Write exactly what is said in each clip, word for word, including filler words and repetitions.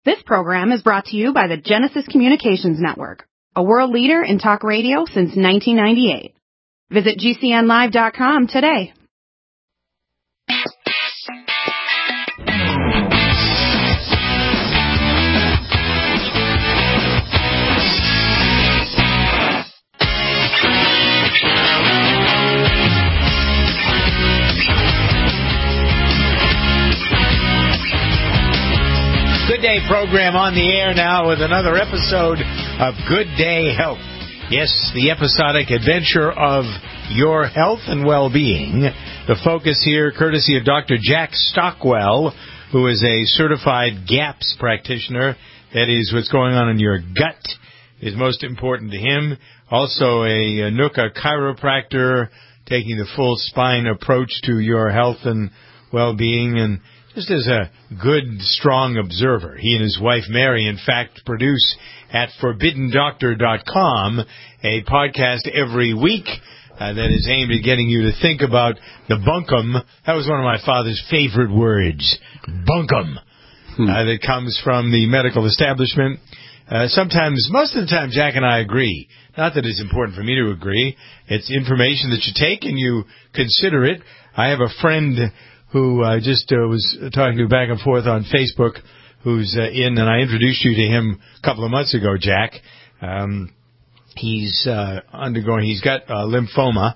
This program is brought to you by the Genesis Communications Network, a world leader in talk radio since nineteen ninety-eight. Visit G C N live dot com today. Good Day program on the air now with another episode of Good Day Health. Yes, the episodic adventure of your health and well-being. The focus here, courtesy of Doctor Jack Stockwell, who is a certified GAPS practitioner. That is, what's going on in your gut is most important to him. Also a, a N U C A chiropractor, taking the full spine approach to your health and well-being, and just as a good, strong observer. He and his wife, Mary, in fact, produce at forbidden doctor dot com a podcast every week uh, that is aimed at getting you to think about the bunkum. That was one of my father's favorite words, bunkum, hmm. uh, that comes from the medical establishment. Uh, sometimes, most of the time, Jack and I agree. Not that it's important for me to agree. It's information that you take and you consider it. I have a friend who I uh, just uh, was talking to back and forth on Facebook, who's uh, in, and I introduced you to him a couple of months ago, Jack. Um, he's uh, undergoing, he's got uh, lymphoma,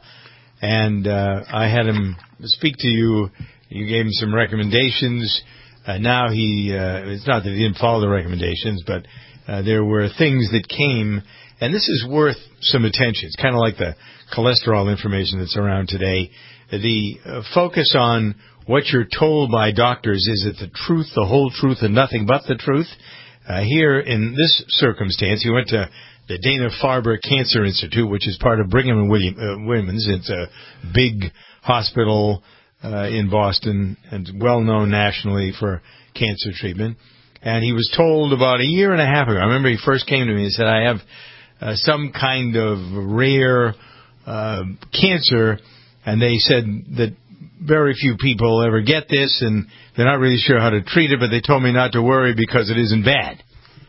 and uh, I had him speak to you. You gave him some recommendations. Uh, now he, uh, it's not that he didn't follow the recommendations, but uh, there were things that came, and this is worth some attention. It's kind of like the cholesterol information that's around today. The uh, focus on what you're told by doctors, is it the truth, the whole truth, and nothing but the truth? Uh, here, in this circumstance, he went to the Dana-Farber Cancer Institute, which is part of Brigham and William, uh, Women's. It's a big hospital uh, in Boston and well-known nationally for cancer treatment. And he was told about a year and a half ago, I remember he first came to me and said, I have uh, some kind of rare uh, cancer, and they said that very few people ever get this, and they're not really sure how to treat it, but they told me not to worry because it isn't bad.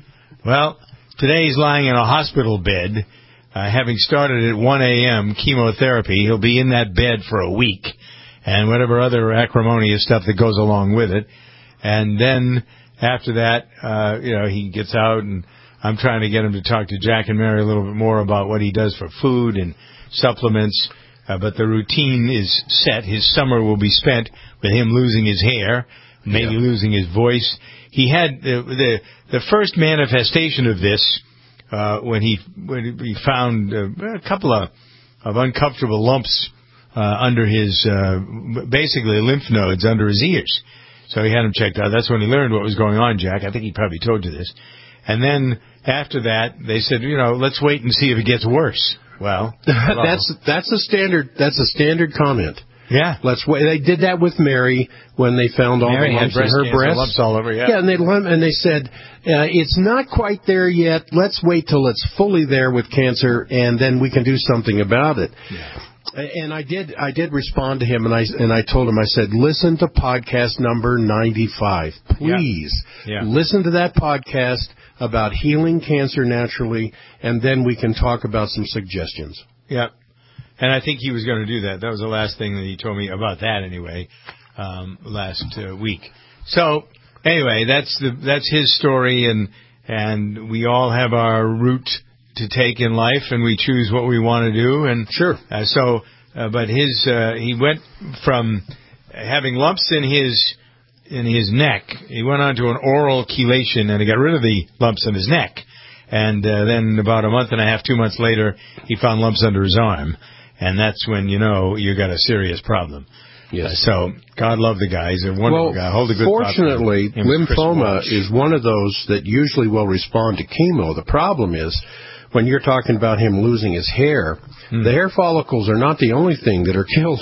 Well, today he's lying in a hospital bed, uh, having started at one a.m. chemotherapy. He'll be in that bed for a week, and whatever other acrimonious stuff that goes along with it. And then after that, uh, you know, he gets out, and I'm trying to get him to talk to Jack and Mary a little bit more about what he does for food and supplements. Uh, but the routine is set. His summer will be spent with him losing his hair, maybe yeah. losing his voice. He had the the, the first manifestation of this uh, when he when he found uh, a couple of, of uncomfortable lumps uh, under his, uh, basically lymph nodes under his ears. So he had them checked out. That's when he learned what was going on, Jack. I think he probably told you this. And then after that, they said, you know, let's wait and see if it gets worse. Well, that's that's a standard that's a standard comment. Yeah, let's wait. They did that with Mary when they found all Mary the lumps in her cancer, breast. Lumps all over. Yeah, yeah, and they and they said uh, it's not quite there yet. Let's wait till it's fully there with cancer, and then we can do something about it. Yeah. And I did I did respond to him, and I and I told him, I said, listen to podcast number ninety-five, please. Yeah. Yeah. Listen to that podcast about healing cancer naturally, and then we can talk about some suggestions. Yeah, and I think he was going to do that. That was the last thing that he told me about that anyway, um, last uh, week. So anyway, that's the that's his story, and and we all have our route to take in life, and we choose what we want to do. And sure. Uh, so, uh, but his uh, he went from having lumps in his in his neck. He went on to an oral chelation, and he got rid of the lumps in his neck. And uh, then about a month and a half, two months later, he found lumps under his arm. And that's when you know you got a serious problem. Yes. Uh, so, God love the guy. He's a wonderful well, guy. Hold a good fortunately, lymphoma is one of those that usually will respond to chemo. The problem is, when you're talking about him losing his hair, mm. the hair follicles are not the only thing that are killed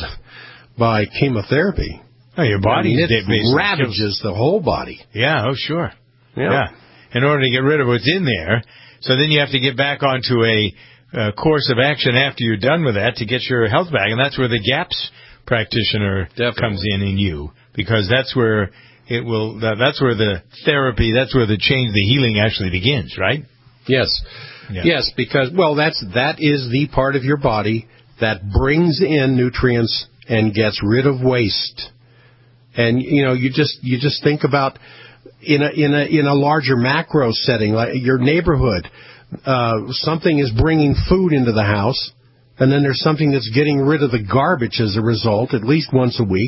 by chemotherapy. Oh, your body I mean, it ravages the whole body. Yeah, oh, sure. Yeah. yeah. In order to get rid of what's in there. So then you have to get back onto a uh, course of action after you're done with that to get your health back. And that's where the GAPS practitioner Definitely. comes in in you. Because that's where it will. That, that's where the therapy, that's where the change, the healing actually begins, right? Yes. Yeah. Yes, because, well, that's that is the part of your body that brings in nutrients and gets rid of waste. And, you know, you just you just think about in a in a in a larger macro setting, like your neighborhood, uh, something is bringing food into the house, and then there's something that's getting rid of the garbage as a result, at least once a week.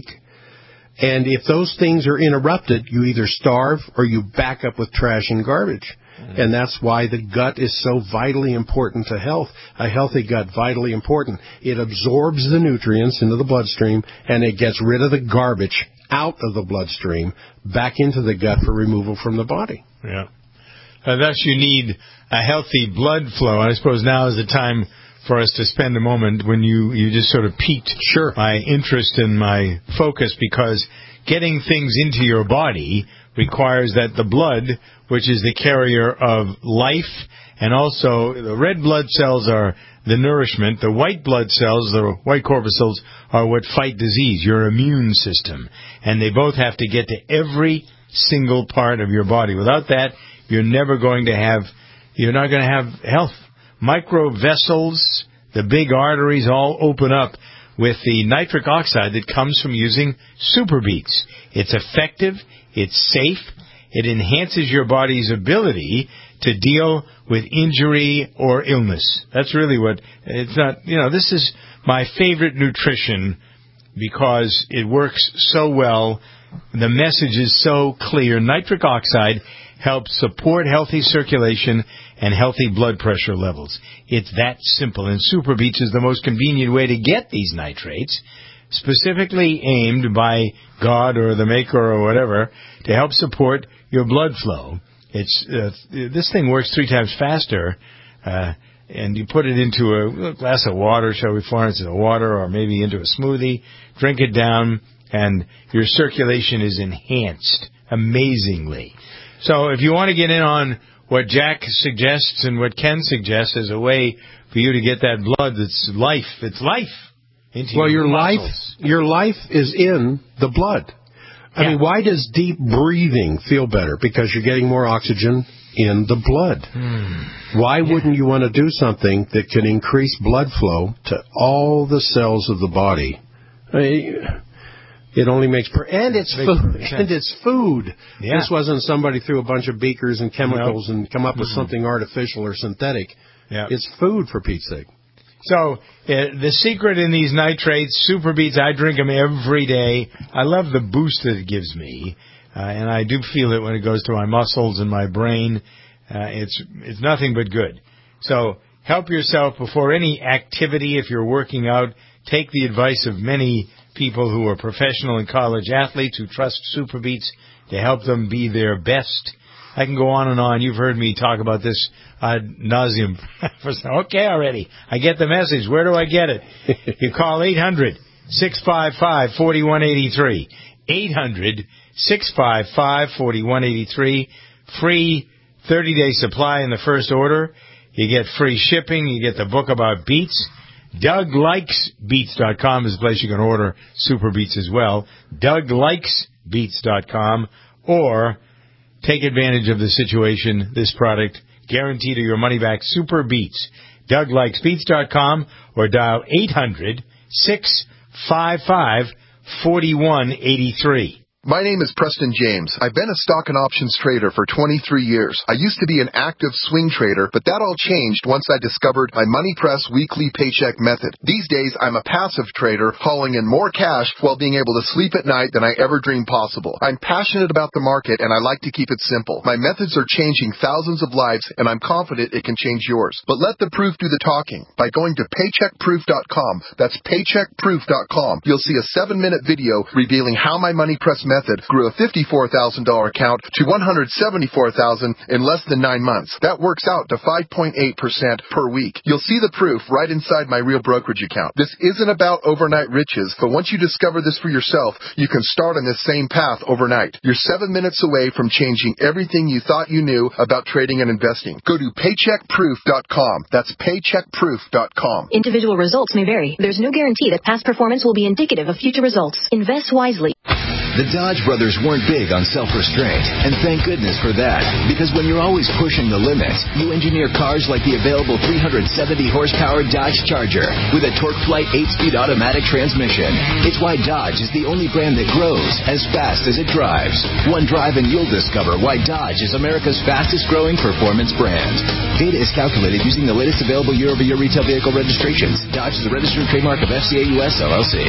And if those things are interrupted, you either starve or you back up with trash and garbage. Mm-hmm. And that's why the gut is so vitally important to health. A healthy gut, vitally important. It absorbs the nutrients into the bloodstream, and it gets rid of the garbage out of the bloodstream back into the gut for removal from the body. Yeah. Uh, thus, you need a healthy blood flow. And I suppose now is the time for us to spend a moment when you, you just sort of piqued sure. my interest and my focus, because getting things into your body requires that the blood, which is the carrier of life, and also the red blood cells are the nourishment. The white blood cells, the white corpuscles, are what fight disease, your immune system. And they both have to get to every single part of your body. Without that, you're never going to have, you're not going to have health. Microvessels, the big arteries, all open up with the nitric oxide that comes from using SuperBeets. It's effective, it's safe, it enhances your body's ability to deal with injury or illness. That's really what, it's not, you know, this is my favorite nutrition because it works so well. The message is so clear. Nitric oxide helps support healthy circulation and healthy blood pressure levels. It's that simple. And SuperBeets is the most convenient way to get these nitrates, specifically aimed by God or the maker or whatever to help support your blood flow. It's uh, this thing works three times faster, uh, and you put it into a glass of water, shall we, Florence, a water, or maybe into a smoothie, drink it down, and your circulation is enhanced amazingly. So if you want to get in on what Jack suggests and what Ken suggests as a way for you to get that blood that's life, it's life into well, your, your muscles. life, your life is in the blood. I yeah. mean, why does deep breathing feel better? Because you're getting more oxygen in the blood. Hmm. Why yeah. wouldn't you want to do something that can increase blood flow to all the cells of the body? I mean, it only makes per- and it's it food. And it's food. Yeah. This wasn't somebody threw a bunch of beakers and chemicals nope. and come up with mm-hmm. something artificial or synthetic. Yeah. It's food, for Pete's sake. So, uh, the secret in these nitrates, SuperBeets, I drink them every day. I love the boost that it gives me, uh, and I do feel it when it goes to my muscles and my brain. Uh, it's it's nothing but good. So, help yourself before any activity. If you're working out, take the advice of many people who are professional and college athletes who trust SuperBeets to help them be their best. I can go on and on. You've heard me talk about this ad nauseum. Okay, already. I get the message. Where do I get it? You call eight hundred, six five five, four one eight three. eight hundred, six five five, four one eight three. Free thirty-day supply in the first order. You get free shipping. You get the book about beets. Doug Likes Beets dot com is the place you can order SuperBeets as well. Doug Likes Beets dot com, or take advantage of the situation, this product, guaranteed to your money back, SuperBeets. Doug Likes Beets dot com, or dial eight hundred, six five five, four one eight three. My name is Preston James. I've been a stock and options trader for twenty-three years. I used to be an active swing trader, but that all changed once I discovered my MoneyPress weekly paycheck method. These days, I'm a passive trader, hauling in more cash while being able to sleep at night than I ever dreamed possible. I'm passionate about the market, and I like to keep it simple. My methods are changing thousands of lives, and I'm confident it can change yours. But let the proof do the talking. By going to paycheck proof dot com, that's paycheck proof dot com, you'll see a seven-minute video revealing how my MoneyPress method method grew a fifty-four thousand dollars account to one hundred seventy-four thousand dollars in less than nine months. That works out to five point eight percent per week. You'll see the proof right inside my real brokerage account. This isn't about overnight riches, but once you discover this for yourself, you can start on this same path overnight. You're seven minutes away from changing everything you thought you knew about trading and investing. Go to paycheck proof dot com. That's paycheck proof dot com. Individual results may vary. There's no guarantee that past performance will be indicative of future results. Invest wisely. The Dodge brothers weren't big on self-restraint, and thank goodness for that, because when you're always pushing the limits, you engineer cars like the available three hundred seventy horsepower Dodge Charger with a TorqueFlite eight-speed automatic transmission. It's why Dodge is the only brand that grows as fast as it drives. One drive and you'll discover why Dodge is America's fastest-growing performance brand. Data is calculated using the latest available year-over-year retail vehicle registrations. Dodge is a registered trademark of F C A U S L L C.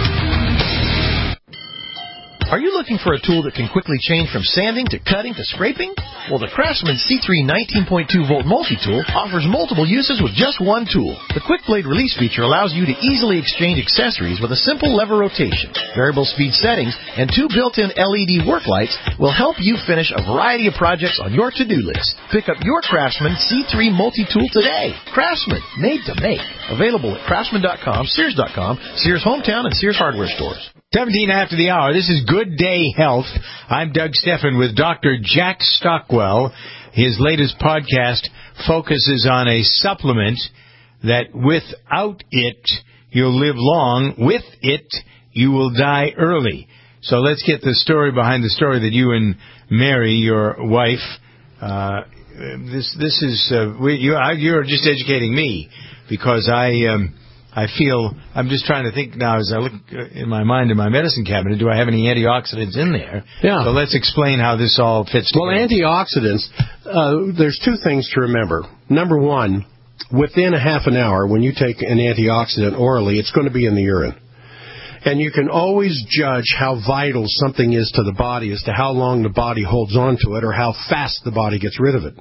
Are you looking for a tool that can quickly change from sanding to cutting to scraping? Well, the Craftsman C three nineteen point two volt multi-tool offers multiple uses with just one tool. The Quick Blade Release feature allows you to easily exchange accessories with a simple lever rotation. Variable speed settings and two built-in L E D work lights will help you finish a variety of projects on your to-do list. Pick up your Craftsman C three multi-tool today. Craftsman, made to make. Available at craftsman dot com, sears dot com, Sears Hometown, and Sears Hardware stores. seventeen after the hour. This is Good Day Health. I'm Doug Steffen with Doctor Jack Stockwell. His latest podcast focuses on a supplement that without it, you'll live long. With it, you will die early. So let's get the story behind the story that you and Mary, your wife, uh, this this is, uh, we, you, I, you're just educating me because I... Um, I feel, I'm just trying to think now as I look in my mind in my medicine cabinet, do I have any antioxidants in there? Yeah. So let's explain how this all fits together. Well, antioxidants, uh, there's two things to remember. Number one, within a half an hour, when you take an antioxidant orally, it's going to be in the urine. And you can always judge how vital something is to the body as to how long the body holds on to it or how fast the body gets rid of it.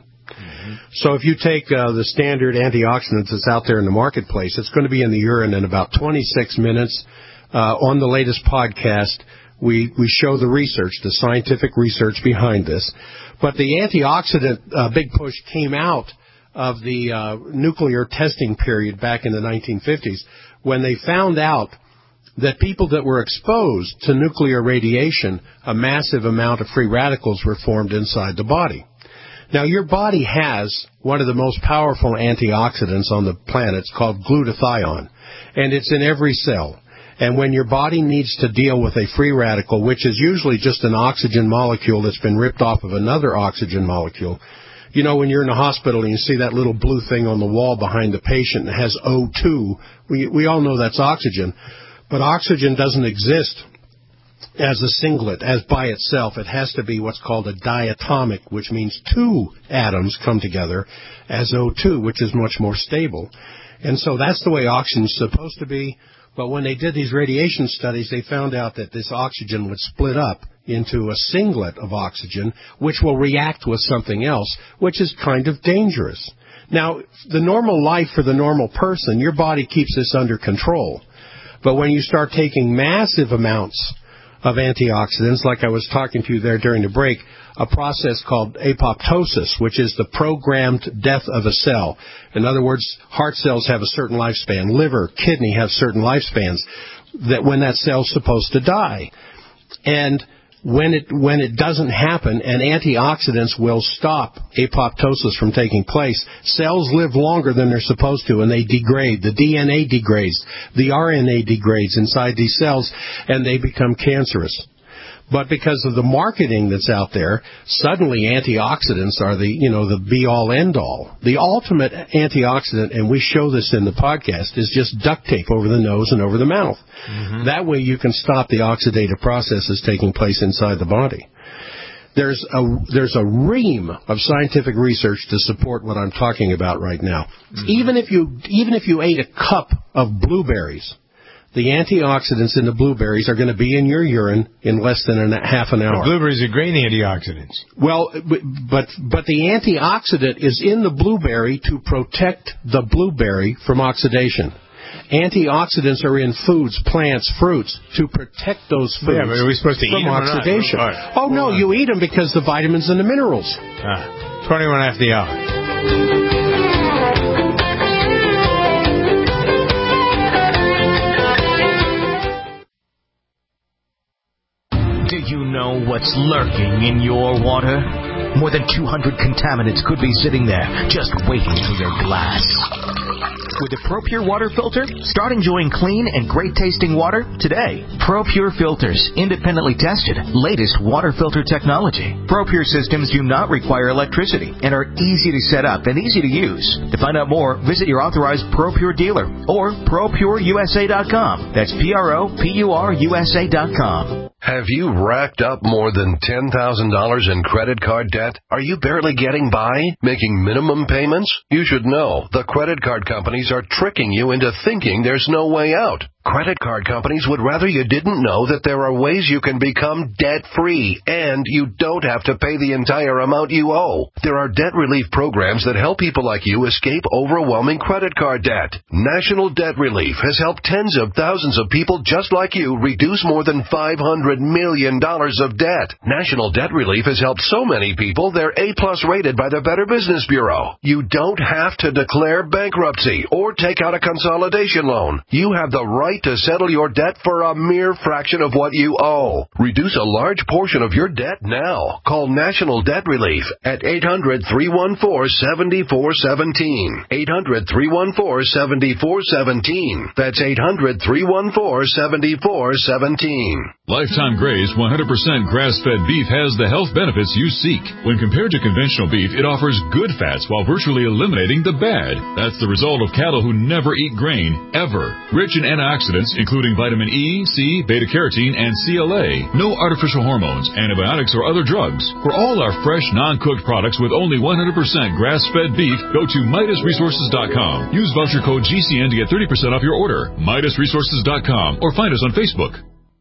So if you take uh, the standard antioxidants that's out there in the marketplace, it's going to be in the urine in about twenty-six minutes. Uh, on the latest podcast, we, we show the research, the scientific research behind this. But the antioxidant uh, big push came out of the uh, nuclear testing period back in the nineteen fifties when they found out that people that were exposed to nuclear radiation, a massive amount of free radicals were formed inside the body. Now, your body has one of the most powerful antioxidants on the planet. It's called glutathione, and it's in every cell. And when your body needs to deal with a free radical, which is usually just an oxygen molecule that's been ripped off of another oxygen molecule, you know, when you're in the hospital and you see that little blue thing on the wall behind the patient and it has O two, we, we all know that's oxygen. But oxygen doesn't exist as a singlet, as by itself. It has to be what's called a diatomic, which means two atoms come together as O two, which is much more stable. And so that's the way oxygen's supposed to be. But when they did these radiation studies, they found out that this oxygen would split up into a singlet of oxygen, which will react with something else, which is kind of dangerous. Now, the normal life for the normal person, your body keeps this under control. But when you start taking massive amounts of antioxidants, like I was talking to you there during the break, a process called apoptosis, which is the programmed death of a cell. In other words, heart cells have a certain lifespan, liver, kidney have certain lifespans, that when that cell's supposed to die. And when it when it doesn't happen, and antioxidants will stop apoptosis from taking place, cells live longer than they're supposed to, and they degrade. The D N A degrades. The R N A degrades inside these cells, and they become cancerous. But because of the marketing that's out there, suddenly antioxidants are the, you know, the be-all, end-all. The ultimate antioxidant, and we show this in the podcast, is just duct tape over the nose and over the mouth. Mm-hmm. That way you can stop the oxidative processes taking place inside the body. There's a there's a ream of scientific research to support what I'm talking about right now. Mm-hmm. Even if you even if you ate a cup of blueberries, the antioxidants in the blueberries are going to be in your urine in less than a half an hour. The blueberries are great antioxidants. Well, but but the antioxidant is in the blueberry to protect the blueberry from oxidation. Antioxidants are in foods, plants, fruits, to protect those foods yeah, but are we supposed to from eat them oxidation. Or not? Right. Oh, no, you eat them because the vitamins and the minerals. Ah, twenty-one after the hour. Do you know what's lurking in your water? More than two hundred contaminants could be sitting there, just waiting for your glass. With the ProPure water filter, start enjoying clean and great-tasting water today. ProPure filters, independently tested, latest water filter technology. ProPure systems do not require electricity and are easy to set up and easy to use. To find out more, visit your authorized ProPure dealer or pro pure u s a dot com. That's P R O P U R U S A dot com. Have you racked up more than ten thousand dollars in credit card debt? Are you barely getting by, making minimum payments? You should know the credit card companies are tricking you into thinking there's no way out. Credit card companies would rather you didn't know that there are ways you can become debt-free, and you don't have to pay the entire amount you owe. There are debt relief programs that help people like you escape overwhelming credit card debt. National Debt Relief has helped tens of thousands of people just like you reduce more than five hundred million dollars of debt. National Debt Relief has helped so many people they're A-plus rated by the Better Business Bureau. You don't have to declare bankruptcy or take out a consolidation loan. You have the right to settle your debt for a mere fraction of what you owe. Reduce a large portion of your debt now. Call National Debt Relief at eight hundred, three one four, seven four one seven. eight hundred, three one four, seven four one seven. That's eight hundred, three one four, seven four one seven. Lifetime Graze one hundred percent grass-fed beef has the health benefits you seek. When compared to conventional beef, it offers good fats while virtually eliminating the bad. That's the result of cattle who never eat grain, ever. Rich in antioxidants, including vitamin E, C, beta-carotene, and C L A. No artificial hormones, antibiotics, or other drugs. For all our fresh, non-cooked products with only one hundred percent grass-fed beef, go to Midas Resources dot com. Use voucher code G C N to get thirty percent off your order. Midas Resources dot com or find us on Facebook.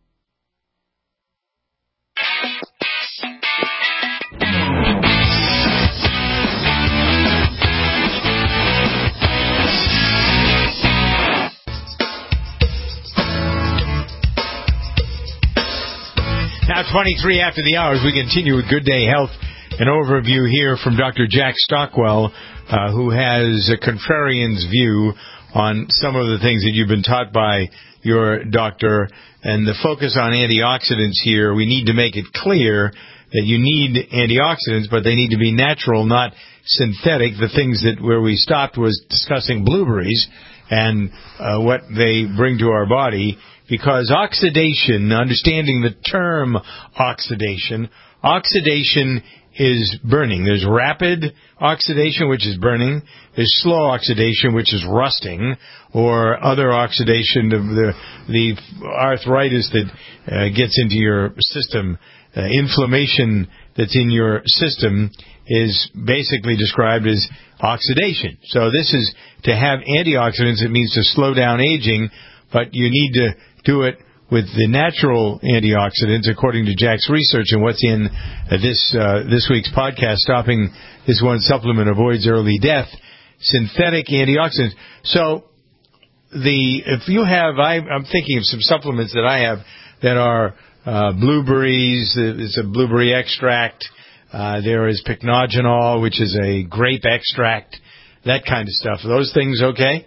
Now, twenty-three after the hours, we continue with Good Day Health. An overview here from Doctor Jack Stockwell, uh, who has a contrarian's view on some of the things that you've been taught by your doctor. And the focus on antioxidants here, we need to make it clear that you need antioxidants, but they need to be natural, not synthetic. The things that where we stopped was discussing blueberries and uh, what they bring to our body. Because oxidation, understanding the term oxidation, oxidation is burning. There's rapid oxidation, which is burning. There's slow oxidation, which is rusting, or other oxidation of the the arthritis that uh, gets into your system. Uh, inflammation that's in your system is basically described as oxidation. So this is to have antioxidants. It means to slow down aging, but you need to do it with the natural antioxidants, according to Jack's research and what's in uh, this uh, this week's podcast, Stopping This One Supplement Avoids Early Death, synthetic antioxidants. So the if you have, I, I'm thinking of some supplements that I have that are uh, blueberries. It's a blueberry extract. Uh, there is pycnogenol, which is a grape extract, that kind of stuff. Are those things okay?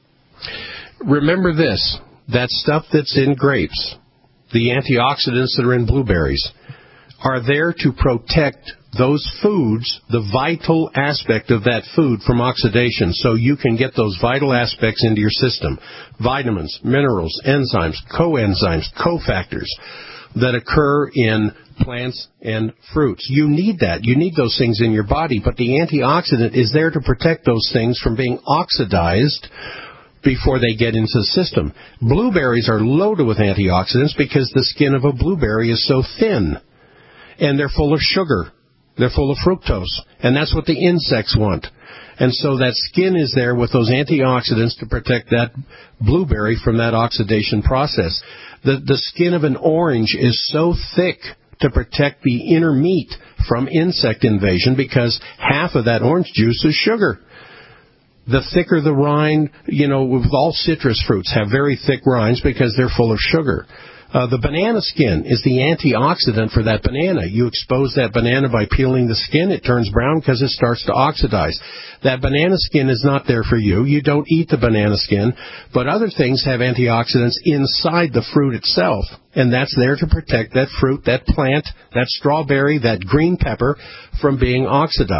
Remember this. That stuff that's in grapes, the antioxidants that are in blueberries, are there to protect those foods, the vital aspect of that food, from oxidation, so you can get those vital aspects into your system. Vitamins, minerals, enzymes, coenzymes, cofactors that occur in plants and fruits. You need that. You need those things in your body, but the antioxidant is there to protect those things from being oxidized before they get into the system. Blueberries are loaded with antioxidants because the skin of a blueberry is so thin, and they're full of sugar. They're full of fructose, and that's what the insects want. And so that skin is there with those antioxidants to protect that blueberry from that oxidation process. The, the skin of an orange is so thick to protect the inner meat from insect invasion because half of that orange juice is sugar. The thicker the rind, you know, with all citrus fruits have very thick rinds because they're full of sugar. Uh, the banana skin is the antioxidant for that banana. You expose that banana by peeling the skin, it turns brown because it starts to oxidize. That banana skin is not there for you. You don't eat the banana skin, but other things have antioxidants inside the fruit itself, and that's there to protect that fruit, that plant, that strawberry, that green pepper from being oxidized.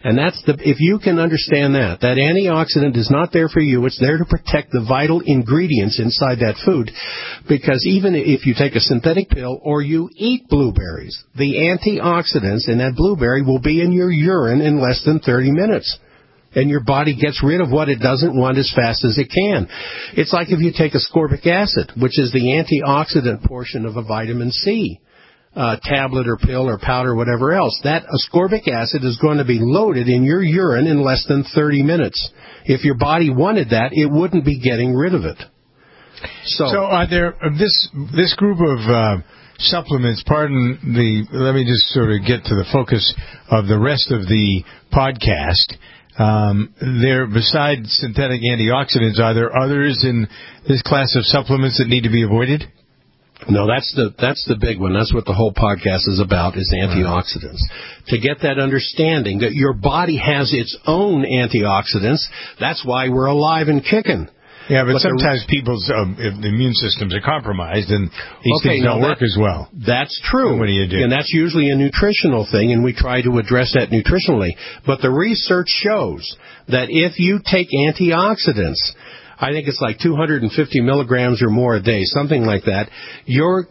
And that's the, if you can understand that, that antioxidant is not there for you, it's there to protect the vital ingredients inside that food. Because even if you take a synthetic pill or you eat blueberries, the antioxidants in that blueberry will be in your urine in less than thirty minutes. And your body gets rid of what it doesn't want as fast as it can. It's like if you take ascorbic acid, which is the antioxidant portion of a vitamin C. Uh, tablet or pill or powder, whatever else, that ascorbic acid is going to be loaded in your urine in less than thirty minutes. If your body wanted that, it wouldn't be getting rid of it. So, so are there this this group of uh, supplements? Pardon the. Let me just sort of get to the focus of the rest of the podcast. Um, there, besides synthetic antioxidants, are there others in this class of supplements that need to be avoided? No, that's the that's the big one. That's what the whole podcast is about, is antioxidants. To get that understanding that your body has its own antioxidants, that's why we're alive and kicking. Yeah, but, but sometimes the, people's um, immune systems are compromised, and these okay, things don't that, work as well. That's true. And what do you do? And that's usually a nutritional thing, and we try to address that nutritionally. But the research shows that if you take antioxidants, I think it's like two hundred fifty milligrams or more a day, something like that, you're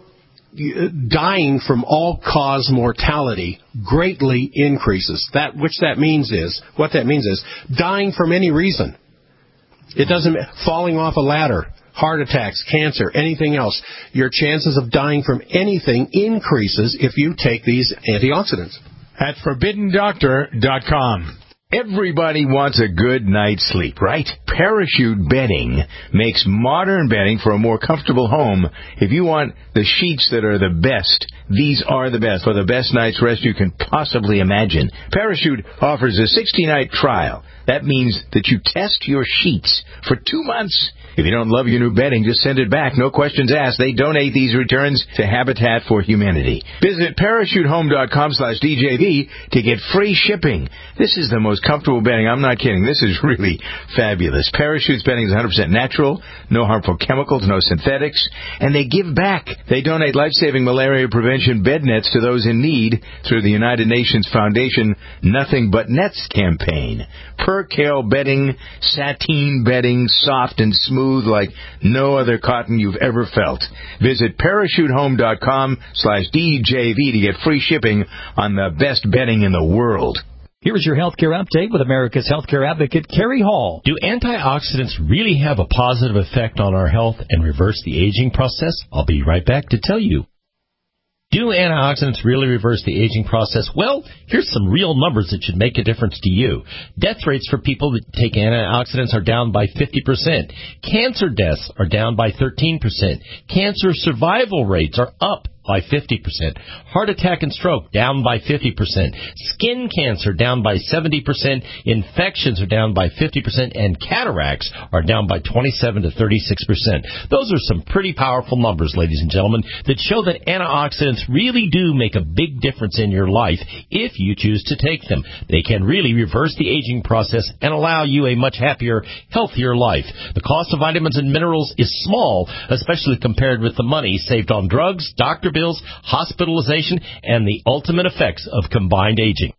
dying from all-cause mortality greatly increases. That, which that means is, what that means is, dying from any reason. It doesn't, falling off a ladder, heart attacks, cancer, anything else. Your chances of dying from anything increases if you take these antioxidants. At forbidden doctor dot com. Everybody wants a good night's sleep, right? Parachute bedding makes modern bedding for a more comfortable home. If you want the sheets that are the best, these are the best, for the best night's rest you can possibly imagine. Parachute offers a sixty-night trial. That means that you test your sheets for two months. If you don't love your new bedding, just send it back. No questions asked. They donate these returns to Habitat for Humanity. Visit parachute home dot com slash D J V to get free shipping. This is the most comfortable bedding. I'm not kidding. This is really fabulous. Parachute's bedding is one hundred percent natural, no harmful chemicals, no synthetics, and they give back. They donate life-saving malaria prevention bed nets to those in need through the United Nations Foundation Nothing But Nets campaign. Percale bedding, sateen bedding, soft and smooth like no other cotton you've ever felt. Visit parachute home dot com slash D J V to get free shipping on the best bedding in the world. Here is your healthcare update with America's healthcare advocate, Kerry Hall. Do antioxidants really have a positive effect on our health and reverse the aging process? I'll be right back to tell you. Do antioxidants really reverse the aging process? Well, here's some real numbers that should make a difference to you. Death rates for people that take antioxidants are down by fifty percent. Cancer deaths are down by thirteen percent. Cancer survival rates are up by fifty percent. Heart attack and stroke down by fifty percent. Skin cancer down by seventy percent. Infections are down by fifty percent. And cataracts are down by twenty-seven to thirty-six percent. Those are some pretty powerful numbers, ladies and gentlemen, that show that antioxidants really do make a big difference in your life if you choose to take them. They can really reverse the aging process and allow you a much happier, healthier life. The cost of vitamins and minerals is small, especially compared with the money saved on drugs, doctor bills, hospitalization, and the ultimate effects of combined aging.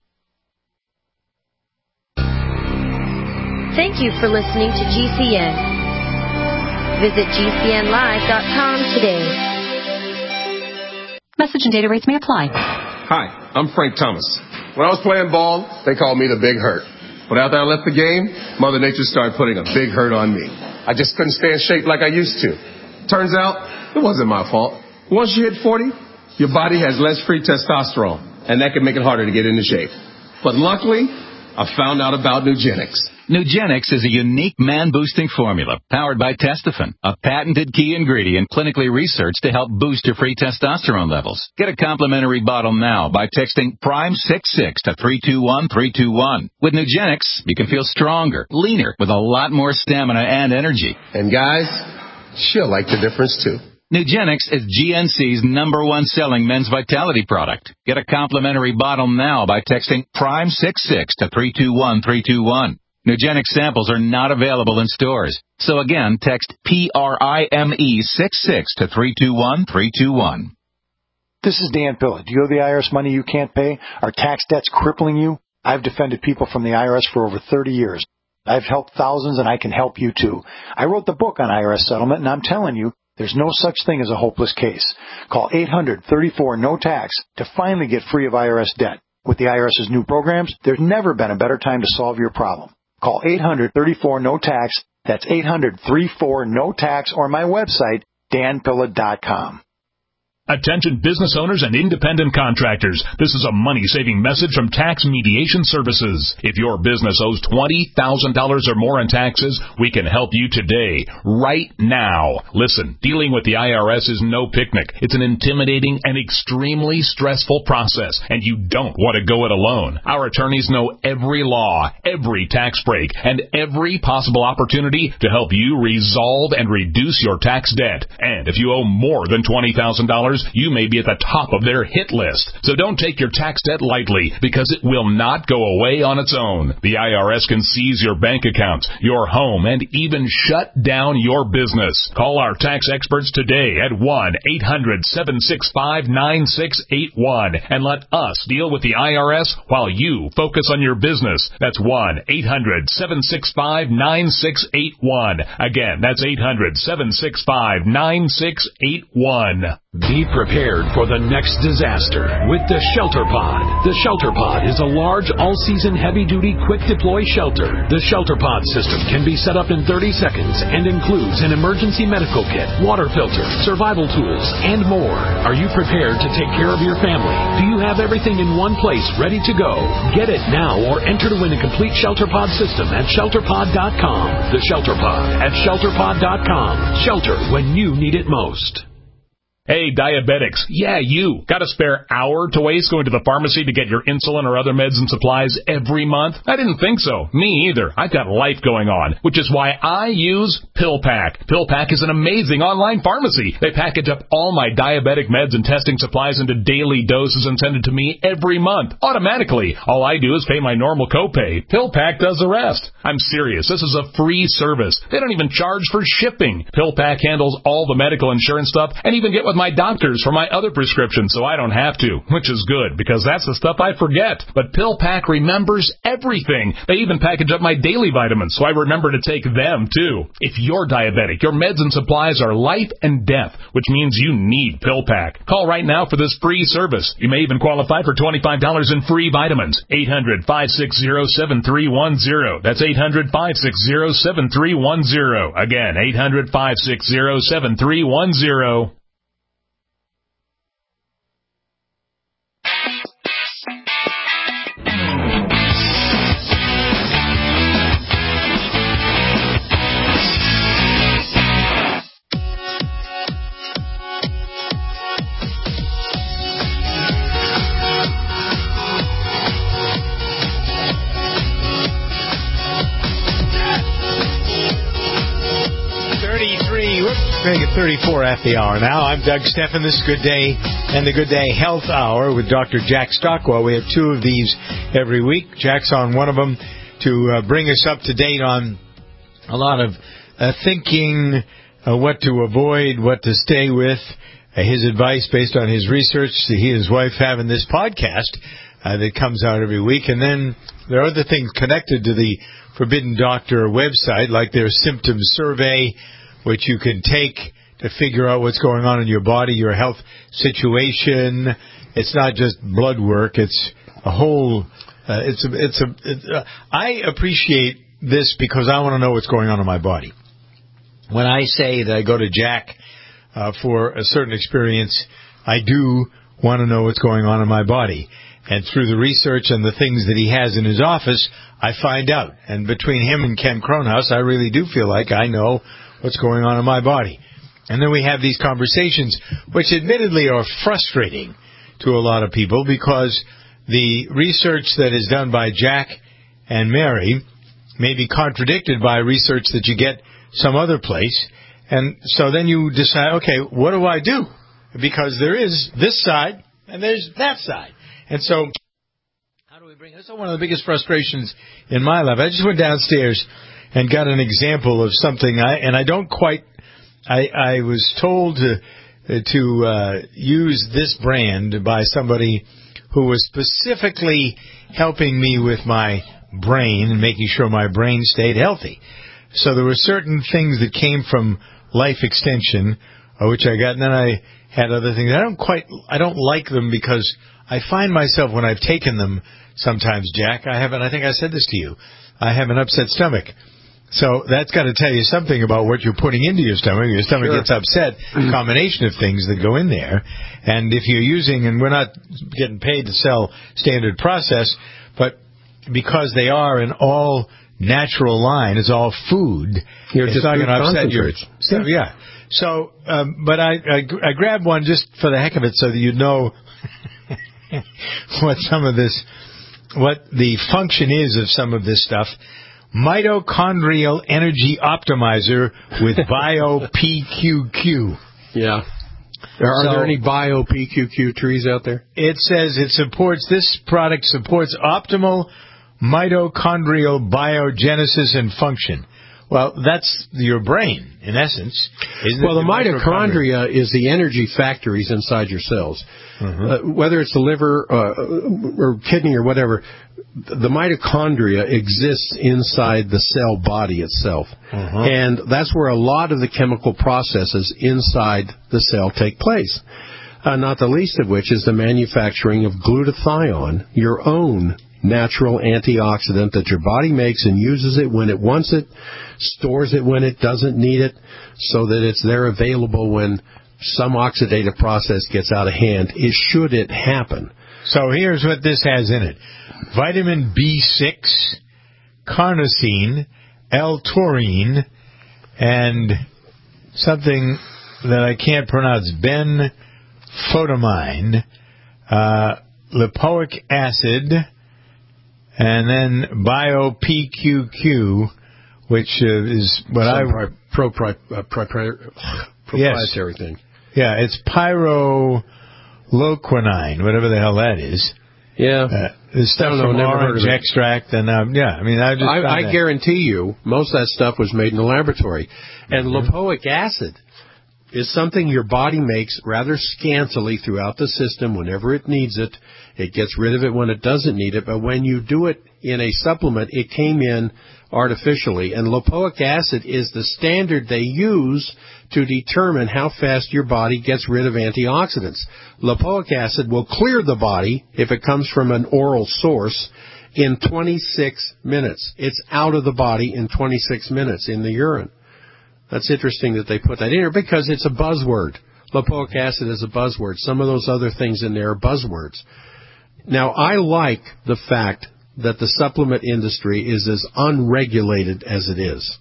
Thank you for listening to G C N. Visit G C N live dot com today. Message and data rates may apply. Hi, I'm Frank Thomas. When I was playing ball, they called me the Big Hurt. But after I left the game, Mother Nature started putting a big hurt on me. I just couldn't stay in shape like I used to. Turns out, it wasn't my fault. Once you hit forty, your body has less free testosterone, and that can make it harder to get into shape. But luckily, I found out about Nugenix. Nugenix is a unique man-boosting formula powered by Testofen, a patented key ingredient clinically researched to help boost your free testosterone levels. Get a complimentary bottle now by texting Prime sixty-six to three two one three two one. With Nugenix, you can feel stronger, leaner, with a lot more stamina and energy. And guys, she'll like the difference too. Nugenix is G N C's number one selling men's vitality product. Get a complimentary bottle now by texting Prime sixty-six to three two one three two one. Nugenix samples are not available in stores. So again, text P R I M E sixty-six to three two one three two one. This is Dan Pilla. Do you owe the I R S money you can't pay? Are tax debts crippling you? I've defended people from the I R S for over thirty years. I've helped thousands, and I can help you too. I wrote the book on I R S settlement, and I'm telling you, there's no such thing as a hopeless case. Call eight hundred, thirty-four, no tax to finally get free of I R S debt. With the IRS's new programs, there's never been a better time to solve your problem. Call eight hundred, thirty-four, no tax. That's eight hundred, thirty-four, no tax, or my website, dan pilla dot com. Attention business owners and independent contractors. This is a money-saving message from Tax Mediation Services. If your business owes twenty thousand dollars or more in taxes, we can help you today, right now. Listen, dealing with the I R S is no picnic. It's an intimidating and extremely stressful process, and you don't want to go it alone. Our attorneys know every law, every tax break, and every possible opportunity to help you resolve and reduce your tax debt. And if you owe more than twenty thousand dollars, you may be at the top of their hit list. So don't take your tax debt lightly, because it will not go away on its own. The I R S can seize your bank accounts, your home, and even shut down your business. Call our tax experts today at one eight hundred, seven six five, nine six eight one and let us deal with the I R S while you focus on your business. That's one eight hundred, seven six five, nine six eight one. Again, that's eight hundred, seven six five, nine six eight one. Be prepared for the next disaster with the Shelter Pod. The Shelter Pod is a large, all-season, heavy-duty, quick-deploy shelter. The Shelter Pod system can be set up in thirty seconds and includes an emergency medical kit, water filter, survival tools, and more. Are you prepared to take care of your family? Do you have everything in one place ready to go? Get it now or enter to win a complete Shelter Pod system at shelter pod dot com. The Shelter Pod at shelter pod dot com. Shelter when you need it most. Hey, diabetics. Yeah, you. Got a spare hour to waste going to the pharmacy to get your insulin or other meds and supplies every month? I didn't think so. Me either. I've got life going on, which is why I use PillPack. PillPack is an amazing online pharmacy. They package up all my diabetic meds and testing supplies into daily doses and send it to me every month, automatically. All I do is pay my normal copay. PillPack does the rest. I'm serious. This is a free service. They don't even charge for shipping. PillPack handles all the medical insurance stuff and even get with my doctors for my other prescriptions, so I don't have to, which is good, because that's the stuff I forget. But PillPack remembers everything. They even package up my daily vitamins, so I remember to take them, too. If you're diabetic, your meds and supplies are life and death, which means you need PillPack. Call right now for this free service. You may even qualify for twenty-five dollars in free vitamins. eight hundred, five six zero, seven three one zero. That's eight hundred, five six zero, seven three one zero. Again, eight hundred, five six zero, seven three one zero. Make it thirty-four at the hour now. I'm Doug Steffen. This is Good Day and the Good Day Health Hour with Doctor Jack Stockwell. We have two of these every week. Jack's on one of them to uh, bring us up to date on a lot of uh, thinking, uh, what to avoid, what to stay with, uh, his advice based on his research. He and his wife have in this podcast uh, that comes out every week. And then there are other things connected to the Forbidden Doctor website, like their symptom survey, which you can take to figure out what's going on in your body, your health situation. It's not just blood work. It's a whole, uh, it's a, it's a, it's a, I appreciate this because I want to know what's going on in my body. When I say that I go to Jack uh, for a certain experience, I do want to know what's going on in my body. And through the research and the things that he has in his office, I find out. And between him and Ken Kronhaus, I really do feel like I know what's going on in my body. And then we have these conversations, which admittedly are frustrating to a lot of people because the research that is done by Jack and Mary may be contradicted by research that you get some other place. And so then you decide, okay, what do I do? Because there is this side and there's that side. And so how do we bring this? That's one of the biggest frustrations in my life. I just went downstairs and got an example of something, I, and I don't quite, I, I was told to, to uh, use this brand by somebody who was specifically helping me with my brain and making sure my brain stayed healthy. So there were certain things that came from Life Extension, uh, which I got, and then I had other things. I don't quite, I don't like them because I find myself when I've taken them sometimes, Jack, I haven't, I think I said this to you, I have an upset stomach. So that's got to tell you something about what you're putting into your stomach. Your stomach sure. gets upset, a combination of things that go in there. And if you're using, and we're not getting paid to sell standard process, but because they are an all natural line, it's all food, you're it's just not going to upset your stomach. Yeah. yeah. So, um, but I, I, I grabbed one just for the heck of it so that you know what some of this, what the function is of some of this stuff. Mitochondrial Energy Optimizer with Bio-P Q Q. Yeah. Are so, there any Bio-P Q Q trees out there? It says it supports, this product supports optimal mitochondrial biogenesis and function. Well, that's your brain, in essence. Isn't well, it? the, the mitochondria, mitochondria is the energy factories inside your cells. Mm-hmm. Uh, whether it's the liver uh, or kidney or whatever, the mitochondria exists inside the cell body itself. Mm-hmm. And that's where a lot of the chemical processes inside the cell take place. Uh, not the least of which is the manufacturing of glutathione, your own natural antioxidant that your body makes and uses it when it wants it, stores it when it doesn't need it, so that it's there available when some oxidative process gets out of hand, is should it happen. So here's what this has in it. Vitamin B six, carnosine, L-taurine, and something that I can't pronounce, benfotiamine, uh, lipoic acid, and then Bio-P Q Q, which uh, is what Some I... Pro, pro, uh, pro, pro, proprietary yes. thing. Yeah, it's pyrroloquinine, whatever the hell that is. Yeah. Uh, this stuff know, from orange extract, and um, yeah, I mean, I just... I, I guarantee you, most of that stuff was made in the laboratory. And mm-hmm. lipoic acid is something your body makes rather scantily throughout the system whenever it needs it. It gets rid of it when it doesn't need it, but when you do it in a supplement, it came in artificially. And lipoic acid is the standard they use to determine how fast your body gets rid of antioxidants. Lipoic acid will clear the body, if it comes from an oral source, in twenty-six minutes. It's out of the body in twenty-six minutes in the urine. That's interesting that they put that in here because it's a buzzword. Lipoic acid is a buzzword. Some of those other things in there are buzzwords. Now, I like the fact that the supplement industry is as unregulated as it is.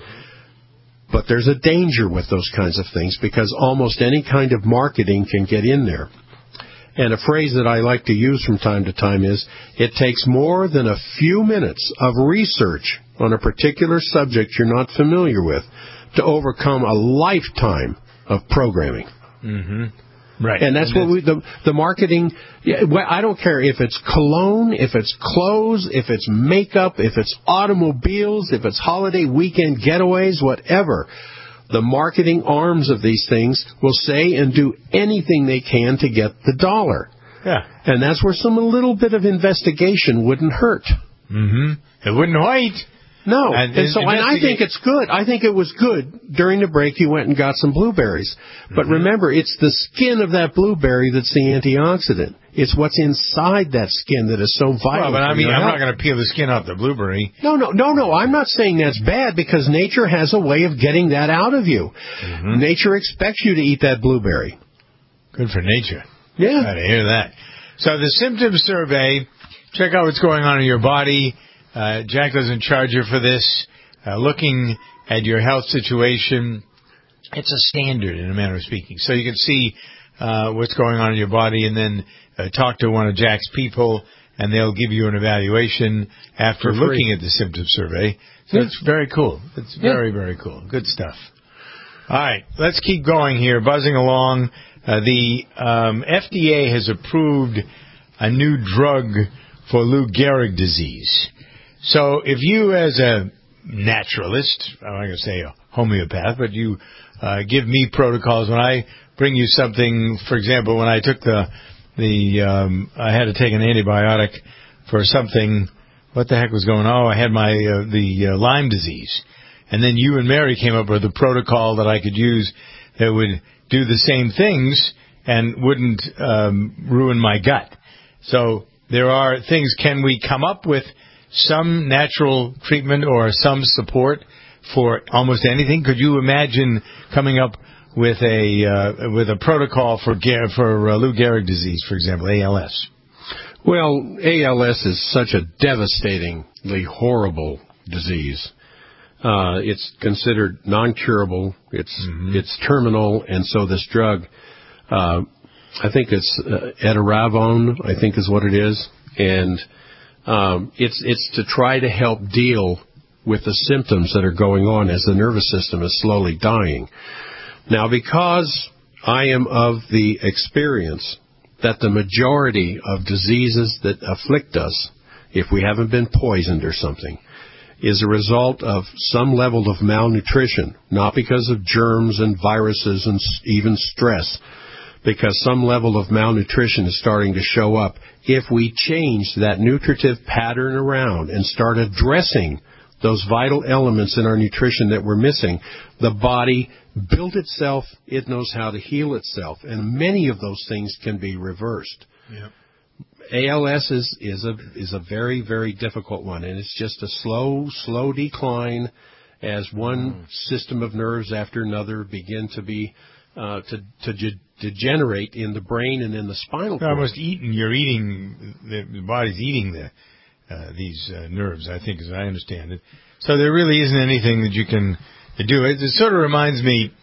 But there's a danger with those kinds of things because almost any kind of marketing can get in there. And a phrase that I like to use from time to time is, it takes more than a few minutes of research on a particular subject you're not familiar with to overcome a lifetime of programming. Mm-hmm. Right. And that's and what we, the, the marketing, yeah, well, I don't care if it's cologne, if it's clothes, if it's makeup, if it's automobiles, if it's holiday weekend getaways, whatever. The marketing arms of these things will say and do anything they can to get the dollar. Yeah. And that's where some a little bit of investigation wouldn't hurt. Mm-hmm. It wouldn't hurt. No, and, and so and I think it's good. I think it was good. During the break, you went and got some blueberries. But mm-hmm. remember, it's the skin of that blueberry that's the antioxidant. It's what's inside that skin that is so vital. Well, but I mean, I'm health. not going to peel the skin off the blueberry. No, no, no, no. I'm not saying that's bad because nature has a way of getting that out of you. Mm-hmm. Nature expects you to eat that blueberry. Good for nature. Yeah. Got to hear that. So the symptom survey, check out what's going on in your body. Uh, Jack doesn't charge you for this. Uh, looking at your health situation, it's a standard in a manner of speaking. So you can see uh, what's going on in your body and then uh, talk to one of Jack's people, and they'll give you an evaluation after looking at the symptom survey. So yeah. It's very cool. It's very, yeah. very cool. Good stuff. All right, let's keep going here, buzzing along. Uh, the um, F D A has approved a new drug for Lou Gehrig disease. So if you, as a naturalist, I'm not going to say a homeopath, but you uh, give me protocols when I bring you something. For example, when I took the the um, I had to take an antibiotic for something. What the heck was going on? Oh, I had my uh, the uh, Lyme disease. And then you and Mary came up with a protocol that I could use that would do the same things and wouldn't um, ruin my gut. So there are things. Can we come up with some natural treatment or some support for almost anything? Could you imagine coming up with a uh, with a protocol for for uh, Lou Gehrig disease, for example, A L S? Well, A L S is such a devastatingly horrible disease. Uh, it's considered non-curable. It's mm-hmm. it's terminal, and so this drug, uh, I think it's uh, edaravone, I think is what it is, and um, it's it's to try to help deal with the symptoms that are going on as the nervous system is slowly dying. Now, because I am of the experience that the majority of diseases that afflict us, if we haven't been poisoned or something, is a result of some level of malnutrition, not because of germs and viruses and even stress, because some level of malnutrition is starting to show up. If we change that nutritive pattern around and start addressing those vital elements in our nutrition that we're missing, the body built itself, it knows how to heal itself, and many of those things can be reversed. Yeah. A L S is, is a is a very, very difficult one, and it's just a slow, slow decline as one mm. system of nerves after another begin to be uh, to to ge- degenerate in the brain and in the spinal cord. You're almost eating. You're eating. The, the body's eating the uh, these uh, nerves, I think, as I understand it. So there really isn't anything that you can do. It, it sort of reminds me.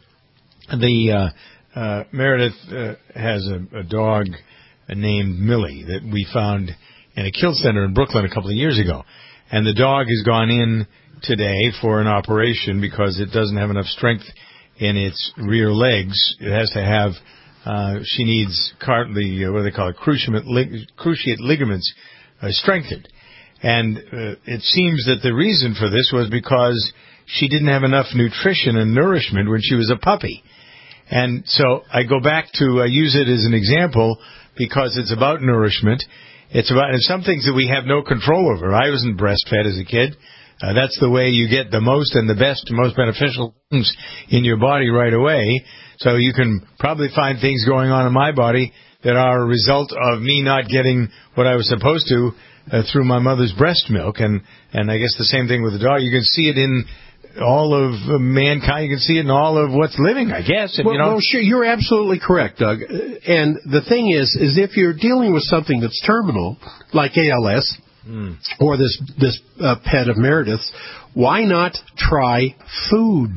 The uh, uh, Meredith uh, has a, a dog named Millie that we found in a kill center in Brooklyn a couple of years ago. And the dog has gone in today for an operation because it doesn't have enough strength in its rear legs. It has to have, uh, she needs car- the, uh, what do they call it, cruciate, lig- cruciate ligaments uh, strengthened. And uh, it seems that the reason for this was because she didn't have enough nutrition and nourishment when she was a puppy. And so I go back to uh, use it as an example because it's about nourishment. It's about and some things that we have no control over. I wasn't breastfed as a kid. Uh, that's the way you get the most and the best and most beneficial things in your body right away. So you can probably find things going on in my body that are a result of me not getting what I was supposed to uh, through my mother's breast milk. And, and I guess the same thing with the dog. You can see it in all of mankind. You can see it in all of what's living, I guess. And, well, you know, well, sure, you're absolutely correct, Doug. And the thing is, is if you're dealing with something that's terminal, like A L S, mm. or this this uh, pet of Meredith's, why not try food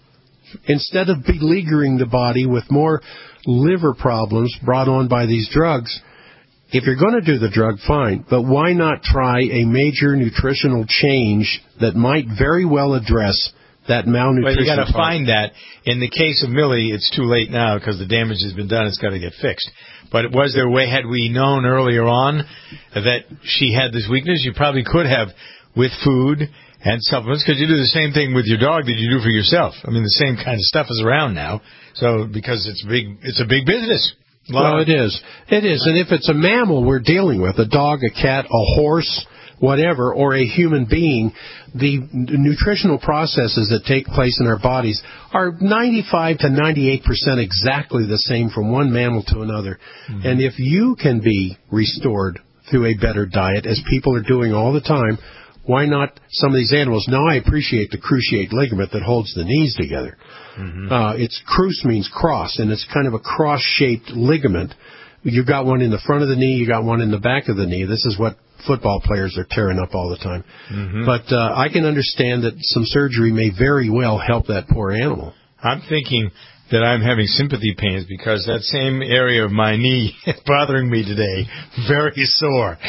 instead of beleaguering the body with more liver problems brought on by these drugs? If you're going to do the drug, fine, but why not try a major nutritional change that might very well address that malnutrition? Well, you got to part. find that. In the case of Millie, it's too late now because the damage has been done. It's got to get fixed. But was there a way, had we known earlier on that she had this weakness, you probably could have, with food and supplements, because you do the same thing with your dog that you do for yourself. I mean, the same kind of stuff is around now. So because it's big, it's a big business. Well, it is. It is. And if it's a mammal we're dealing with, a dog, a cat, a horse, whatever, or a human being, the nutritional processes that take place in our bodies are ninety-five to ninety-eight percent exactly the same from one mammal to another. Mm-hmm. And if you can be restored through a better diet, as people are doing all the time, why not some of these animals? Now I appreciate the cruciate ligament that holds the knees together. Mm-hmm. Uh, it's cruce means cross, and it's kind of a cross-shaped ligament. You've got one in the front of the knee, you got one in the back of the knee. This is what football players are tearing up all the time. Mm-hmm. But uh, I can understand that some surgery may very well help that poor animal. I'm thinking that I'm having sympathy pains because that same area of my knee is bothering me today. Very sore.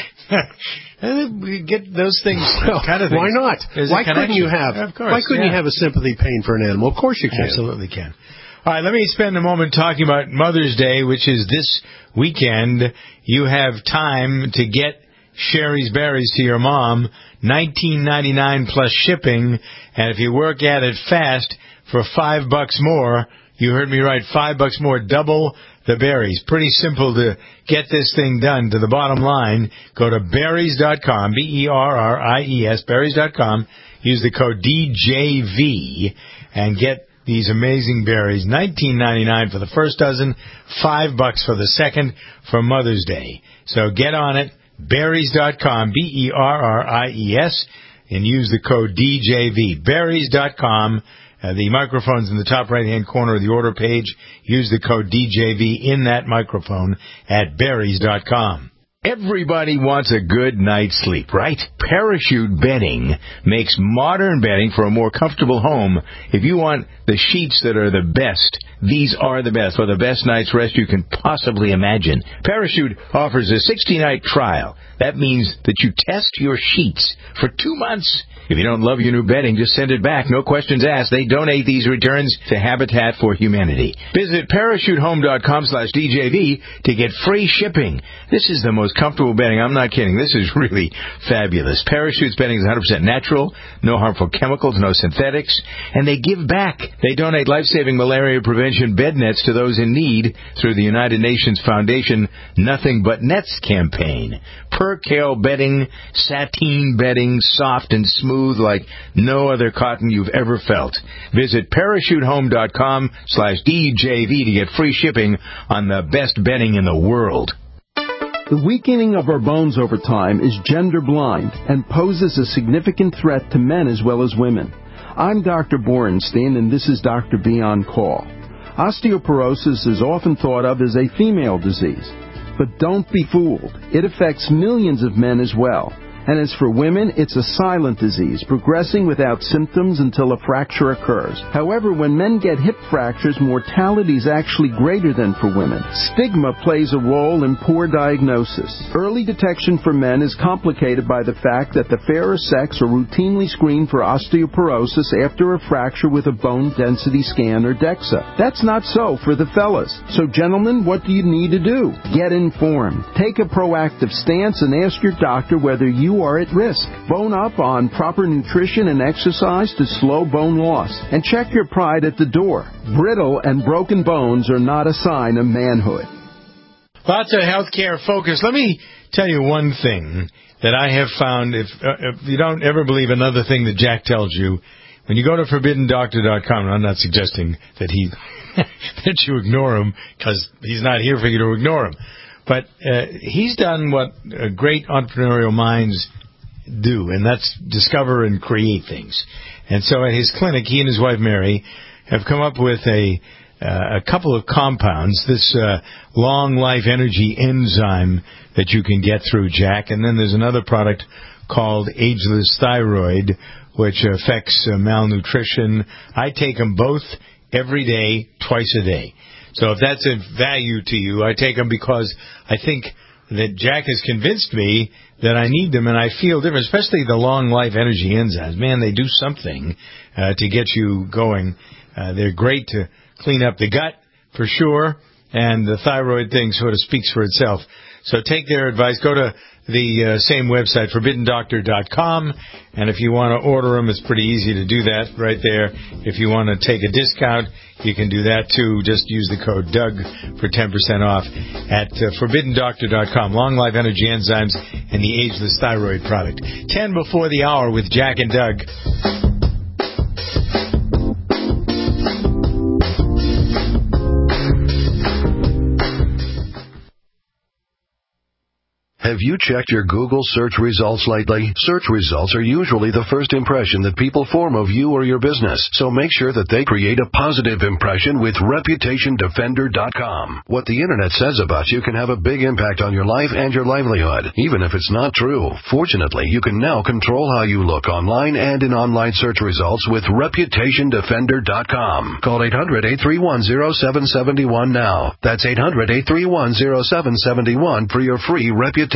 We get those things, well, kind of things. Why not? Why couldn't you have? Of course, why couldn't yeah. you have a sympathy pain for an animal? Of course you can. Absolutely can. All right, let me spend a moment talking about Mother's Day, which is this weekend. You have time to get Sherry's Berries to your mom, nineteen ninety-nine plus shipping, and if you work at it fast, for five bucks more, You heard me right. Five bucks more, double the berries. Pretty simple to get this thing done. To the bottom line, go to berries dot com, B E R R I E S, berries dot com. Use the code D J V and get these amazing berries. nineteen ninety-nine for the first dozen, five bucks for the second for Mother's Day. So get on it, berries dot com, B E R R I E S, and use the code D J V. berries dot com. Uh, the microphone's in the top right-hand corner of the order page. Use the code D J V in that microphone at berries dot com. Everybody wants a good night's sleep, right? Parachute bedding makes modern bedding for a more comfortable home. If you want the sheets that are the best, these are the best, or the best night's rest you can possibly imagine. Parachute offers a sixty-night trial. That means that you test your sheets for two months. If you don't love your new bedding, just send it back. No questions asked. They donate these returns to Habitat for Humanity. Visit parachute home dot com slash D J V to get free shipping. This is the most comfortable bedding. I'm not kidding. This is really fabulous. Parachute's bedding is one hundred percent natural, no harmful chemicals, no synthetics, and they give back. They donate life-saving malaria prevention bed nets to those in need through the United Nations Foundation Nothing But Nets campaign. Percale bedding, sateen bedding, soft and smooth like no other cotton you've ever felt. Visit parachute home dot com slash D J V to get free shipping on the best bedding in the world. The weakening of our bones over time is gender blind and poses a significant threat to men as well as women. I'm Doctor Borenstein, and this is Doctor B on Call. Osteoporosis is often thought of as a female disease, but don't be fooled. It affects millions of men as well. And as for women, it's a silent disease, progressing without symptoms until a fracture occurs. However, when men get hip fractures, mortality is actually greater than for women. Stigma plays a role in poor diagnosis. Early detection for men is complicated by the fact that the fairer sex are routinely screened for osteoporosis after a fracture with a bone density scan or DEXA. That's not so for the fellas. So gentlemen, what do you need to do? Get informed. Take a proactive stance and ask your doctor whether you are at risk. Bone up on proper nutrition and exercise to slow bone loss. And check your pride at the door. Brittle and broken bones are not a sign of manhood. Lots of healthcare focus. Let me tell you one thing that I have found. If, uh, if you don't ever believe another thing that Jack tells you, when you go to forbidden doctor dot com, and I'm not suggesting that he that you ignore him, because he's not here for you to ignore him. But uh, he's done what uh, great entrepreneurial minds do, and that's discover and create things. And so at his clinic, he and his wife Mary have come up with a uh, a couple of compounds, this uh, long life energy enzyme that you can get through Jack, and then there's another product called Ageless Thyroid, which affects uh, malnutrition. I take them both every day, twice a day. So if that's of value to you, I take them because I think that Jack has convinced me that I need them, and I feel different, especially the long life energy enzymes. Man, they do something uh, to get you going. Uh, they're great to clean up the gut, for sure, and the thyroid thing sort of speaks for itself. So take their advice. Go to the uh, same website, forbidden doctor dot com, and if you want to order them, it's pretty easy to do that right there. If you want to take a discount, you can do that too. Just use the code Doug for ten percent off at uh, forbidden doctor dot com. Long Life Energy Enzymes and the Ageless Thyroid product. ten before the hour with Jack and Doug. Have you checked your Google search results lately? Search results are usually the first impression that people form of you or your business, so make sure that they create a positive impression with reputation defender dot com. What the Internet says about you can have a big impact on your life and your livelihood, even if it's not true. Fortunately, you can now control how you look online and in online search results with reputation defender dot com. Call eight hundred, eight three one, zero seven seven one now. That's eight hundred, eight three one, zero seven seven one for your free Reputation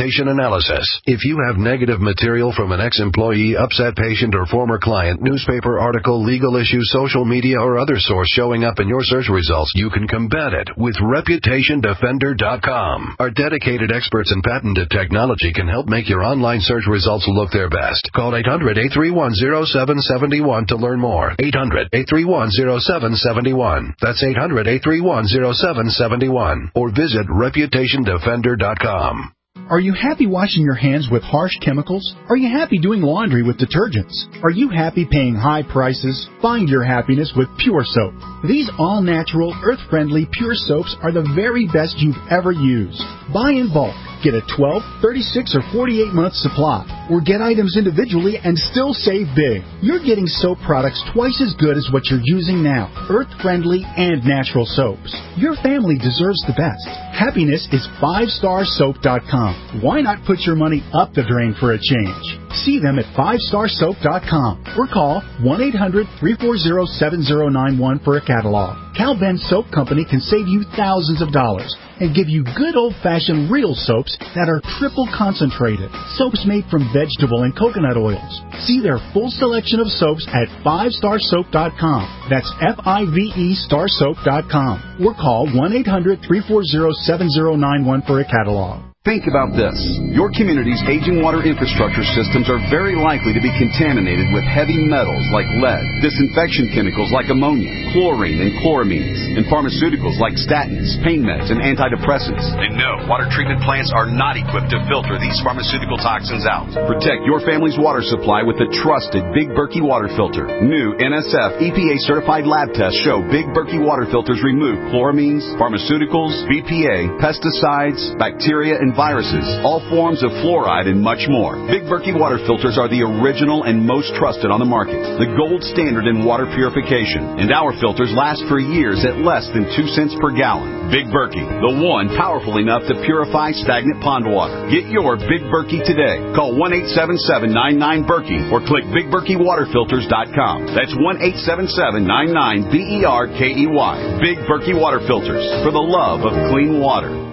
reputation analysis. If you have negative material from an ex-employee, upset patient, or former client, newspaper article, legal issue, social media, or other source showing up in your search results, you can combat it with reputation defender dot com. Our dedicated experts in patented technology can help make your online search results look their best. Call eight hundred, eight three one, zero seven seven one to learn more. eight hundred, eight three one, zero seven seven one. That's eight hundred, eight three one, zero seven seven one. Or visit reputation defender dot com. Are you happy washing your hands with harsh chemicals? Are you happy doing laundry with detergents? Are you happy paying high prices? Find your happiness with Pure Soap. These all-natural, earth-friendly Pure Soaps are the very best you've ever used. Buy in bulk. Get a twelve, thirty-six, or forty-eight month supply. Or get items individually and still save big. You're getting soap products twice as good as what you're using now. Earth-friendly and natural soaps. Your family deserves the best. Happiness is five star soap dot com. Why not put your money up the drain for a change? See them at five star soap dot com or call one eight hundred, three four zero, seven zero nine one for a catalog. Cal Ben Soap Company can save you thousands of dollars and give you good old-fashioned real soaps that are triple concentrated. Soaps made from vegetable and coconut oils. See their full selection of soaps at five star soap dot com. That's F I V E star soap dot com. Or call one eight hundred, three four zero, seven zero nine one for a catalog. Think about this. Your community's aging water infrastructure systems are very likely to be contaminated with heavy metals like lead, disinfection chemicals like ammonia, chlorine and chloramines, and pharmaceuticals like statins, pain meds, and antidepressants. And no, water treatment plants are not equipped to filter these pharmaceutical toxins out. Protect your family's water supply with the trusted Big Berkey water filter. New N S F E P A certified lab tests show Big Berkey water filters remove chloramines, pharmaceuticals, B P A, pesticides, bacteria, and viruses, all forms of fluoride, and much more. Big Berkey water filters are the original and most trusted on the market, the gold standard in water purification, and our filters last for years at less than two cents per gallon. Big Berkey, the one powerful enough to purify stagnant pond water. Get your Big Berkey today. Call one eight seven seven, nine nine, Berkey or click big berkey water filters dot com. That's one eight seven seven, nine nine, B E R K E Y. Big Berkey water filters, for the love of clean water.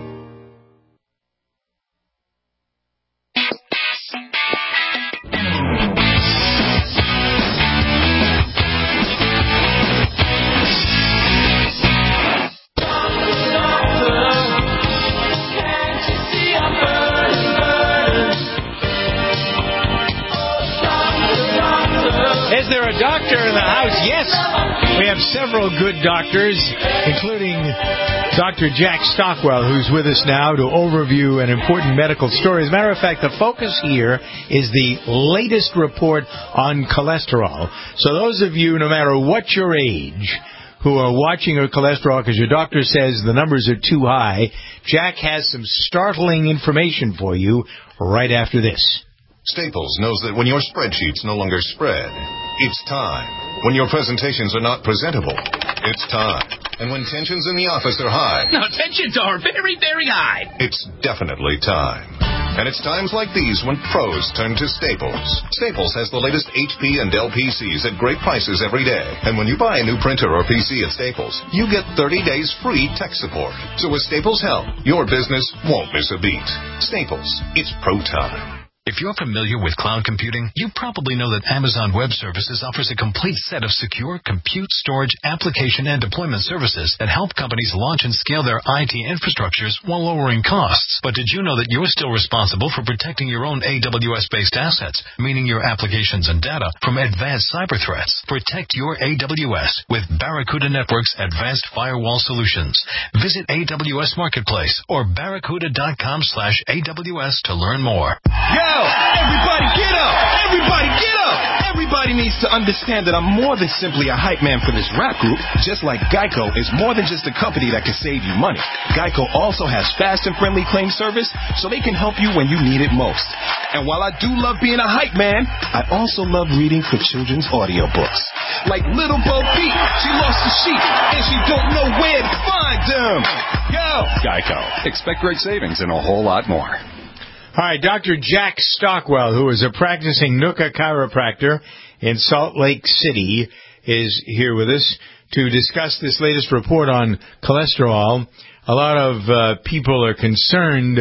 Is there a doctor in the house? Yes. We have several good doctors, including Doctor Jack Stockwell, who's with us now to overview an important medical story. As a matter of fact, the focus here is the latest report on cholesterol. So those of you, no matter what your age, who are watching your cholesterol because your doctor says the numbers are too high, Jack has some startling information for you right after this. Staples knows that when your spreadsheets no longer spread, it's time. When your presentations are not presentable, it's time. And when tensions in the office are high... No, tensions are very, very high. It's definitely time. And it's times like these when pros turn to Staples. Staples has the latest H P and Dell P Cs at great prices every day. And when you buy a new printer or P C at Staples, you get thirty days free tech support. So with Staples help, your business won't miss a beat. Staples, it's pro time. If you're familiar with cloud computing, you probably know that Amazon Web Services offers a complete set of secure compute, storage, application, and deployment services that help companies launch and scale their I T infrastructures while lowering costs. But did you know that you're still responsible for protecting your own A W S-based assets, meaning your applications and data, from advanced cyber threats? Protect your A W S with Barracuda Network's Advanced Firewall Solutions. Visit A W S Marketplace or barracuda.com slash AWS to learn more. Yo, everybody get up! Everybody get up! Everybody needs to understand that I'm more than simply a hype man for this rap group. Just like Geico is more than just a company that can save you money. Geico also has fast and friendly claim service, so they can help you when you need it most. And while I do love being a hype man, I also love reading for children's audiobooks. Like Little Bo Peep, she lost the sheep, and she don't know where to find them. Yo! Geico. Expect great savings and a whole lot more. All right, Doctor Jack Stockwell, who is a practicing Nuka chiropractor in Salt Lake City, is here with us to discuss this latest report on cholesterol. A lot of uh, people are concerned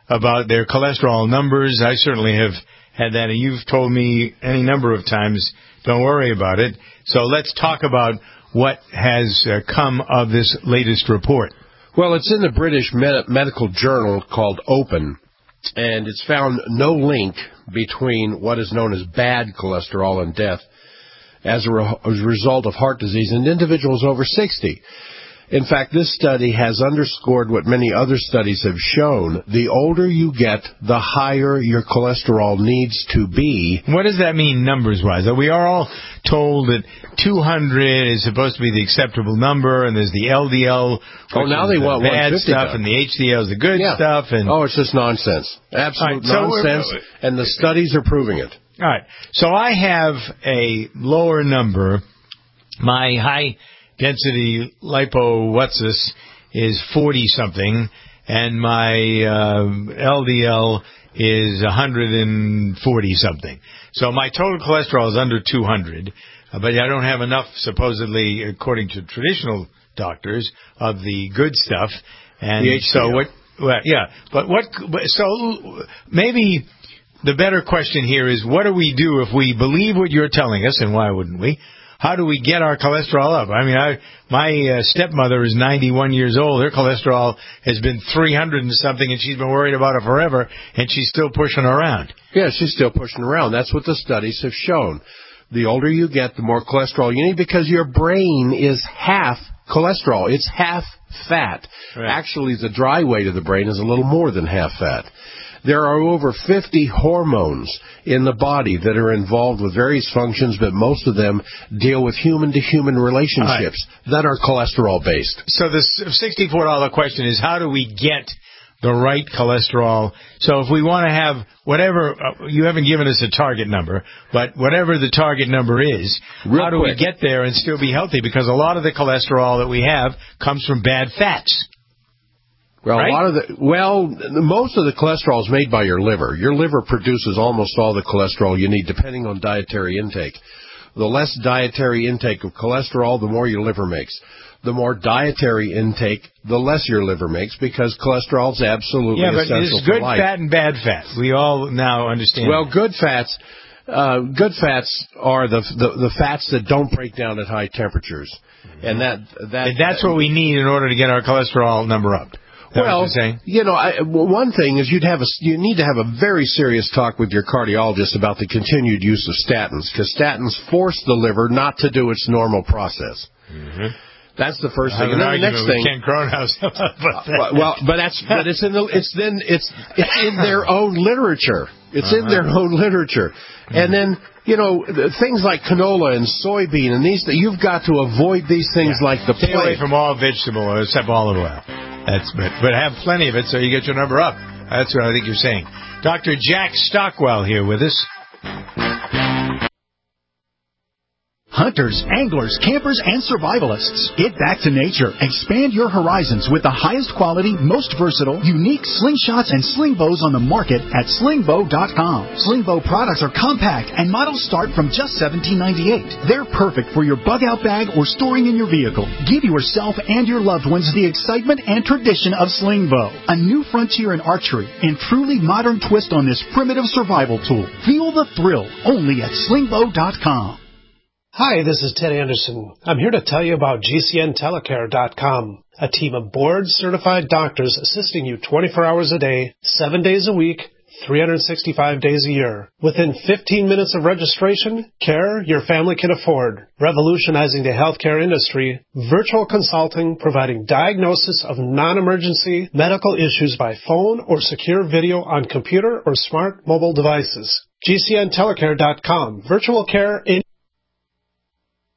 about their cholesterol numbers. I certainly have had that, and you've told me any number of times, don't worry about it. So let's talk about what has uh, come of this latest report. Well, it's in the British Med- medical journal called Open, and it's found no link between what is known as bad cholesterol and death as a, re- as a result of heart disease in individuals over sixty. In fact, this study has underscored what many other studies have shown. The older you get, the higher your cholesterol needs to be. What does that mean numbers-wise? We are all told that two hundred is supposed to be the acceptable number, and there's the L D L, oh, now they the want bad stuff, and the H D L is the good yeah. stuff. And oh, it's just nonsense. Absolute right, nonsense, so and the studies are proving it. All right. So I have a lower number. My high density lipo what's this is forty something, and my uh, L D L is one hundred forty something. So my total cholesterol is under two hundred, uh, but I don't have enough, supposedly, according to traditional doctors, of the good stuff. And the H D L. so what? Well, yeah, but what? So maybe the better question here is, what do we do if we believe what you're telling us, and why wouldn't we? How do we get our cholesterol up? I mean, I, my uh, stepmother is ninety-one years old. Her cholesterol has been three hundred and something, and she's been worried about it forever, and she's still pushing around. Yeah, she's still pushing around. That's what the studies have shown. The older you get, the more cholesterol you need, because your brain is half cholesterol. It's half fat. Right. Actually, the dry weight of the brain is a little more than half fat. There are over fifty hormones in the body that are involved with various functions, but most of them deal with human-to-human relationships right. that are cholesterol-based. So the sixty-four dollars question is, how do we get the right cholesterol? So if we want to have whatever, uh, you haven't given us a target number, but whatever the target number is, Real how do quick. we get there and still be healthy? Because a lot of the cholesterol that we have comes from bad fats. Well, right? a lot of the well, most of the cholesterol is made by your liver. Your liver produces almost all the cholesterol you need, depending on dietary intake. The less dietary intake of cholesterol, the more your liver makes. The more dietary intake, the less your liver makes, because cholesterol is absolutely yeah, but essential there's good for life. fat and bad fat. We all now understand. Well, that. good fats, uh, good fats are the, the the fats that don't break down at high temperatures, mm-hmm. and that that and that's that, what we need in order to get our cholesterol number up. Well, you know, I, well, one thing is you'd have a, you need to have a very serious talk with your cardiologist about the continued use of statins, because statins force the liver not to do its normal process. Mm-hmm. That's the first I thing. have And an then the next thing, Ken Cronhouse. but that. well, but that's but it's in the it's then it's it's in their own literature. It's uh-huh. in their own literature, mm-hmm. and then you know things like canola and soybean and these. You've got to avoid these things yeah. like the Stay plague. away from all vegetable except olive oil. That's but but have plenty of it so you get your number up. That's what I think you're saying. Doctor Jack Stockwell here with us. Hunters, anglers, campers, and survivalists. Get back to nature. Expand your horizons with the highest quality, most versatile, unique slingshots and sling bows on the market at sling bow dot com. Sling bow products are compact and models start from just seventeen ninety-eight. They're perfect for your bug out bag or storing in your vehicle. Give yourself and your loved ones the excitement and tradition of sling bow. A new frontier in archery and truly modern twist on this primitive survival tool. Feel the thrill only at sling bow dot com. Hi, this is Ted Anderson. I'm here to tell you about G C N telecare dot com, a team of board-certified doctors assisting you twenty-four hours a day, seven days a week, three hundred sixty-five days a year. Within fifteen minutes of registration, care your family can afford. Revolutionizing the healthcare industry, virtual consulting providing diagnosis of non-emergency medical issues by phone or secure video on computer or smart mobile devices. G C N telecare dot com, virtual care in